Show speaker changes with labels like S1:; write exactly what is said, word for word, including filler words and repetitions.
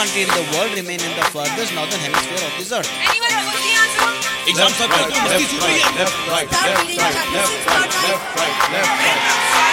S1: country in the world remain in the furthest northern hemisphere of this earth?
S2: Anyone know what's the answer?
S3: Exam sir,
S4: left, right, left, right, left, right, left, right, left, right, left, right.